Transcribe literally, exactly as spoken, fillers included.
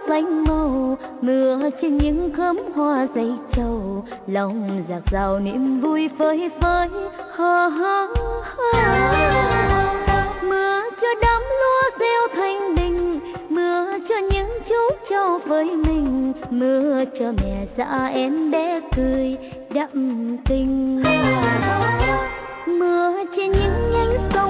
xanh màu, mưa trên những khóm hoa dây trầu, lòng dạt dào niềm vui phơi phới. Ha ha ha. Mưa cho đám lúa gieo thanh bình, mưa cho những chú trâu với mình, mưa cho mẹ già em bé cười đậm tình. Mưa trên những nhánh sông